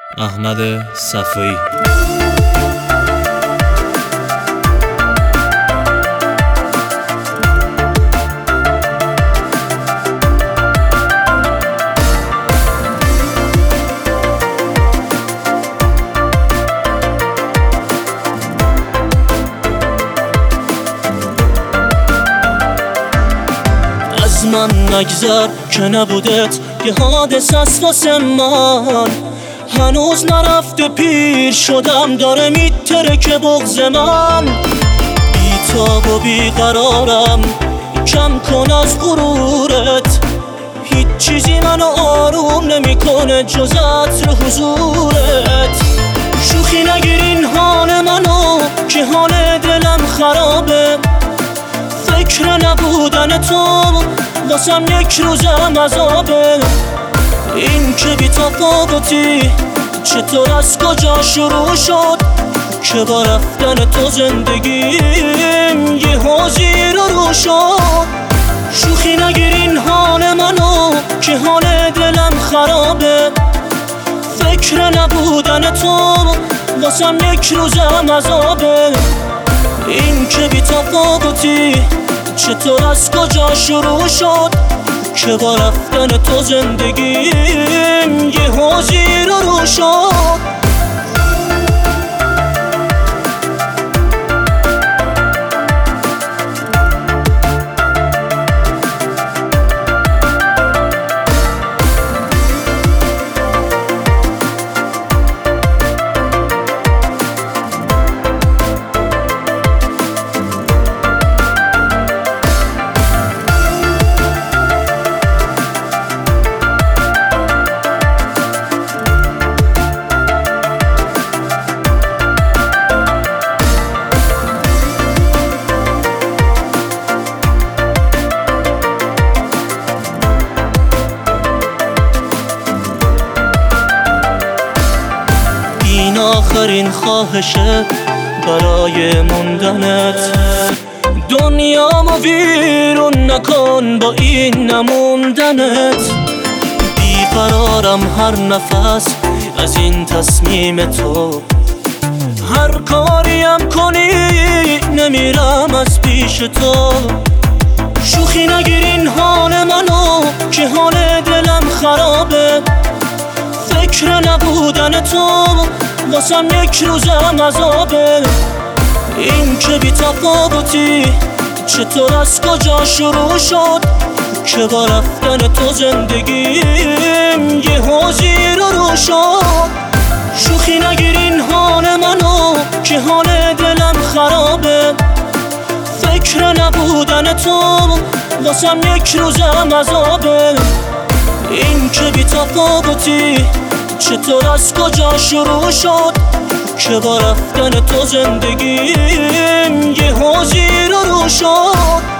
احمد صفایی. از من نگذر که نبودت یه حادثه است واسه من، هنوز نرفته پیر شدم داره میترکه بغض من. بیتاب و بیقرارم کم کن از غرورت، هیچ چیزی منو آروم نمیکنه جز عطر حضورت. شوخی نگیر این حال منو که حال دلم خرابه، فکر نبودن تو واسم یک روزم عذابه. این که بی تفاوتی چطور از کجا شروع شد که با رفتن تو زندگیم یه حاجی رو شد. شوخی نگیر این حال منو که حال دلم خرابه، فکر نبودن تو واسم یک روزم عذابه. این که بی تفاوتی چطور از کجا شروع شد که با رفتن تو زندگیم یه حاجی رو شد. این آخرین خواهشه برای موندنت، دنیامو ویرون نکن با این نموندنت. بیقرارم هر نفس از این تصمیم تو، هر کاریم کنی نمیرم از پیش تو. شوخی نگیر این حال منو که حال دلم خرابه، فکر نبودن تو واسم یک روزم عذابه. این که بی تفاوتی چطور از کجا شروع شد که با رفتن تو زندگیم یه حاجی رو شد. شوخی نگیر این حال منو که حال دلم خرابه، فکر نبودن تو واسم یک روزم عذابه. این که بی تفاوتی چطور از کجا شروع شد که با رفتن تو زندگیم یه حاجی رو شد.